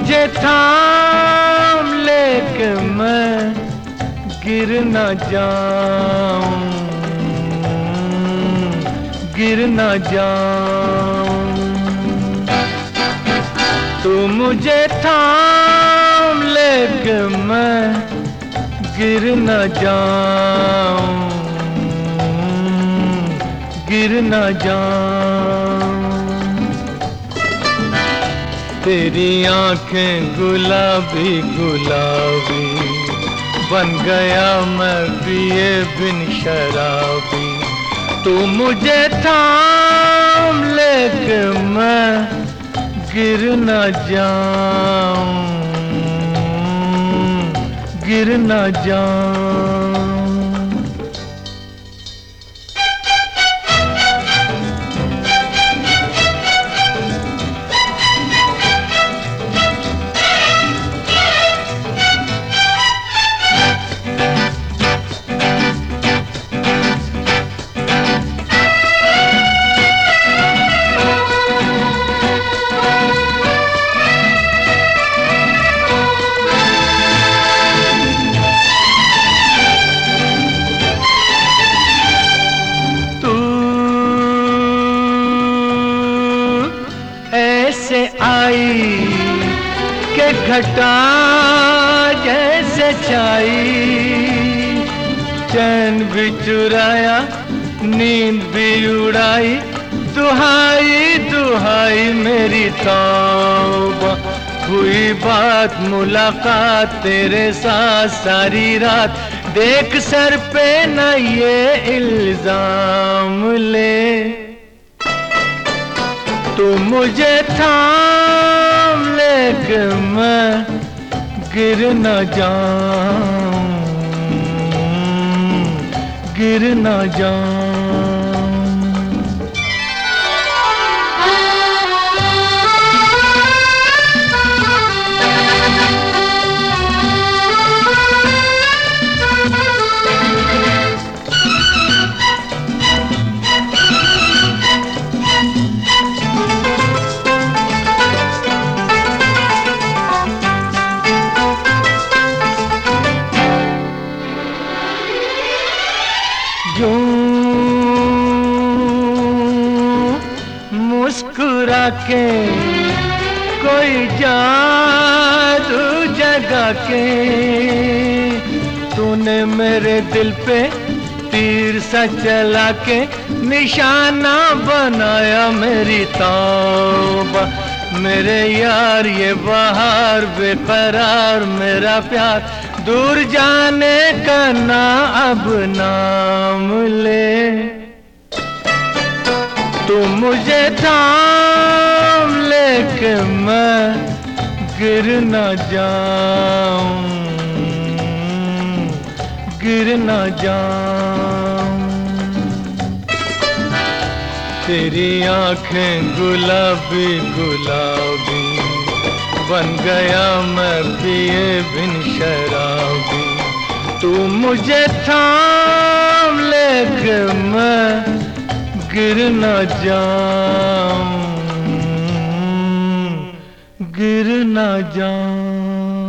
मुझे थाम ले के मैं गिर न जाऊं, गिर न जाऊं। तू मुझे थाम ले के मैं गिर न जाऊं, गिर न जाऊं। तेरी आंखें गुलाबी गुलाबी, बन गया मैं पिए बिन शराबी। तू मुझे थाम ले के मैं गिर न जाऊं, गिर न जाऊं। ऐसे आई के घटा जैसे छाई, चैन भी चुराया नींद भी उड़ाई। दुहाई दुहाई मेरी तौबा, हुई बात मुलाकात तेरे साथ सारी रात। देख सर पे न ये इल्जाम ले, तू मुझे थाम ले के मैं गिर न जाऊं, गिर न जाऊं। मुस्कुरा के कोई जादू जगा के, तूने मेरे दिल पे तीर सा चला के निशाना बनाया मेरी तौबा। मेरे यार ये बहार बेकरार मेरा प्यार, दूर जाने का ना अब नाम ले। तू मुझे थाम ले के मैं गिर न जाऊं, गिर न जाऊं। तेरी आंखें गुलाबी गुलाबी, बन गया मैं पिए बिन शराबी। तू मुझे थाम ले के मैं गिर न जाऊं, गिर न जाऊं।